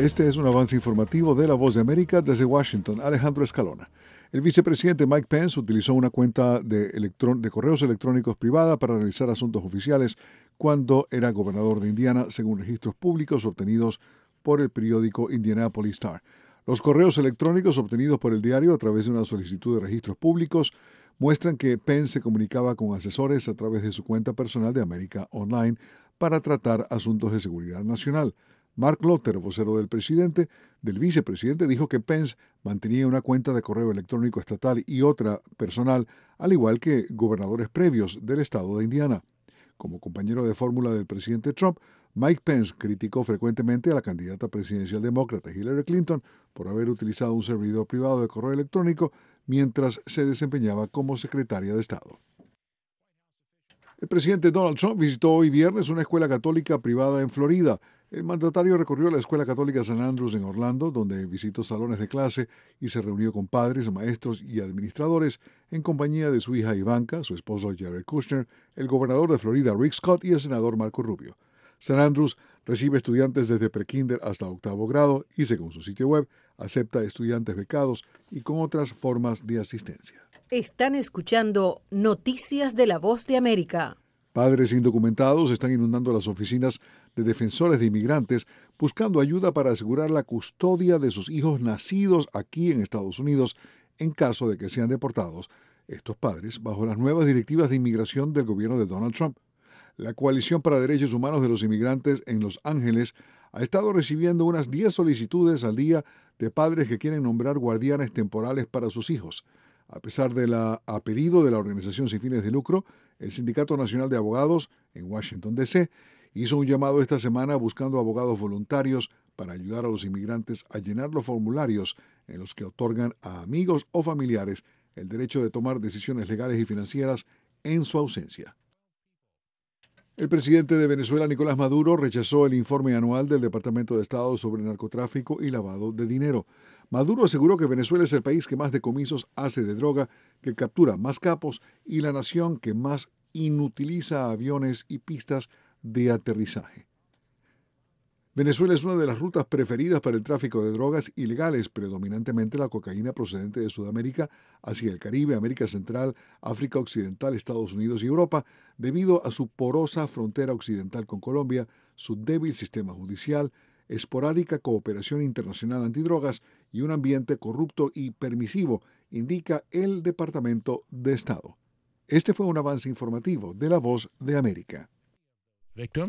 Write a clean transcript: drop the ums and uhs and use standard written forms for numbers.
Este es un avance informativo de La Voz de América desde Washington. Alejandro Escalona. El vicepresidente Mike Pence utilizó una cuenta de correos electrónicos privada para realizar asuntos oficiales cuando era gobernador de Indiana, según registros públicos obtenidos por el periódico Indianapolis Star. Los correos electrónicos obtenidos por el diario a través de una solicitud de registros públicos muestran que Pence se comunicaba con asesores a través de su cuenta personal de América Online para tratar asuntos de seguridad nacional. Mark Lotter, vocero del vicepresidente, dijo que Pence mantenía una cuenta de correo electrónico estatal y otra personal, al igual que gobernadores previos del estado de Indiana. Como compañero de fórmula del presidente Trump, Mike Pence criticó frecuentemente a la candidata presidencial demócrata Hillary Clinton por haber utilizado un servidor privado de correo electrónico mientras se desempeñaba como secretaria de Estado. El presidente Donald Trump visitó hoy viernes una escuela católica privada en Florida. El mandatario recorrió la Escuela Católica St. Andrews en Orlando, donde visitó salones de clase y se reunió con padres, maestros y administradores en compañía de su hija Ivanka, su esposo Jared Kushner, el gobernador de Florida Rick Scott y el senador Marco Rubio. St. Andrews recibe estudiantes desde prekinder hasta octavo grado y, según su sitio web, acepta estudiantes becados y con otras formas de asistencia. Están escuchando Noticias de La Voz de América. Padres indocumentados están inundando las oficinas de defensores de inmigrantes buscando ayuda para asegurar la custodia de sus hijos nacidos aquí en Estados Unidos en caso de que sean deportados estos padres bajo las nuevas directivas de inmigración del gobierno de Donald Trump. La Coalición para Derechos Humanos de los Inmigrantes en Los Ángeles ha estado recibiendo unas 10 solicitudes al día de padres que quieren nombrar guardianes temporales para sus hijos. A pedido de la organización sin fines de lucro, el Sindicato Nacional de Abogados en Washington, D.C., hizo un llamado esta semana buscando abogados voluntarios para ayudar a los inmigrantes a llenar los formularios en los que otorgan a amigos o familiares el derecho de tomar decisiones legales y financieras en su ausencia. El presidente de Venezuela, Nicolás Maduro, rechazó el informe anual del Departamento de Estado sobre narcotráfico y lavado de dinero. Maduro aseguró que Venezuela es el país que más decomisos hace de droga, que captura más capos y la nación que más inutiliza aviones y pistas de aterrizaje. Venezuela es una de las rutas preferidas para el tráfico de drogas ilegales, predominantemente la cocaína procedente de Sudamérica hacia el Caribe, América Central, África Occidental, Estados Unidos y Europa, debido a su porosa frontera occidental con Colombia, su débil sistema judicial, esporádica cooperación internacional antidrogas y un ambiente corrupto y permisivo, indica el Departamento de Estado. Este fue un avance informativo de La Voz de América.